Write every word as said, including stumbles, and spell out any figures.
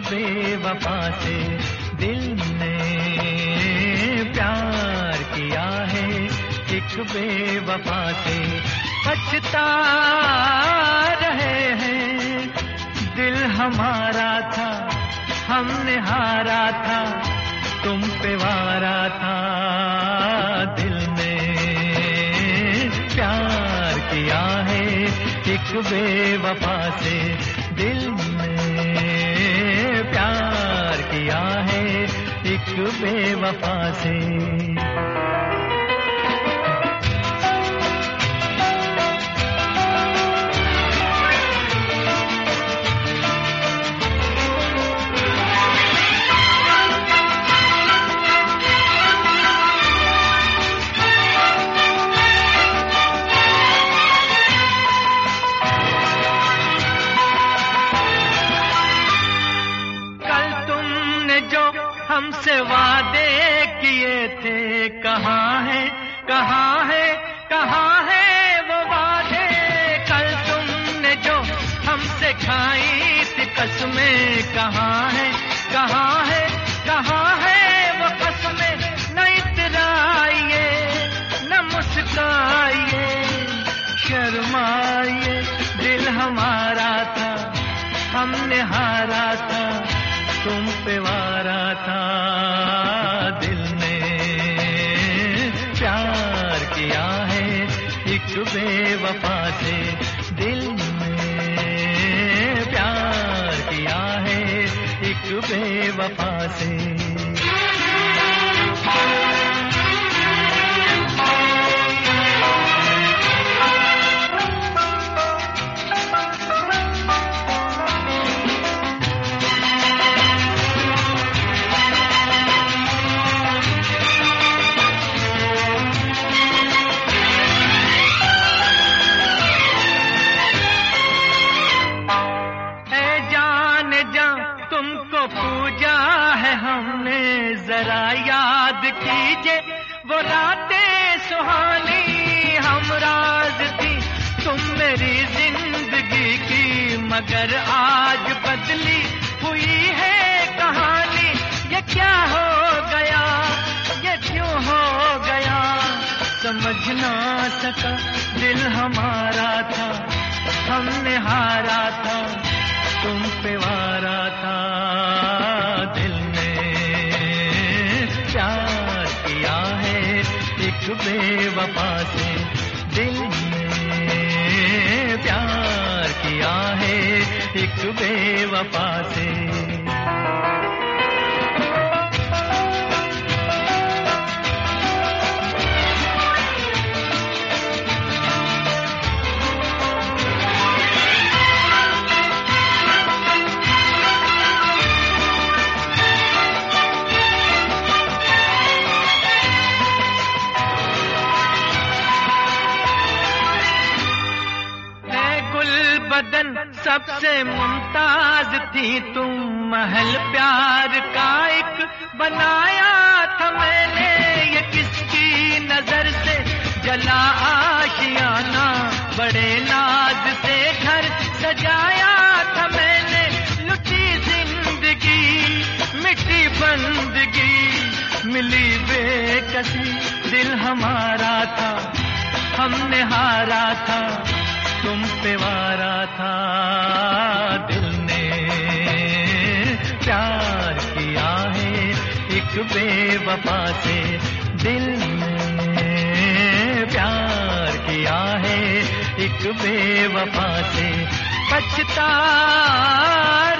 बेवफा से दिल ने प्यार किया है, एक बेवफा से पछता रहे हैं। दिल हमारा था, हमने हारा था, तुम पे वारा था। दिल ने प्यार किया है, एक बेवफा से दिल ने प्यार किया है, एक बेवफा से। हमसे वादे किए थे, कहाँ है कहाँ है कहाँ है वो वादे। कल तुमने जो हमसे खाई थी कसमें, कहाँ है कहाँ है कहाँ है वो कसमें। न इतराइए न मुस्काइए, शर्माइए, दिल हमारा था, हमने हारा था, तुम पे वारा था। दिल ने प्यार किया है, एक बेवफा से दिल ने प्यार किया है, एक बेवफा से। तुमको पूजा है हमने, जरा याद कीजिए वो रातें सुहानी। हम राज थी तुम मेरी जिंदगी की, मगर आज बदली हुई है कहानी। ये क्या हो गया, ये क्यों हो गया, समझ ना सका। दिल हमारा था, हमने हारा था, तुम पे वारा था। दिल ने प्यार किया है, एक बेवफा से दिल ने प्यार किया है, एक बेवफा से। बदन सबसे मुमताज थी तुम, महल प्यार का एक बनाया था मैंने। ये किसकी नजर से जला आशियाना, बड़े नाज से घर सजाया था मैंने। लुटी जिंदगी मिट्टी बंदगी, मिली बेकसी, दिल हमारा था, हमने हारा था, तुम पे वारा था। दिल ने प्यार किया है, एक बेवफा से दिल ने प्यार किया है, एक बेवफा से पछता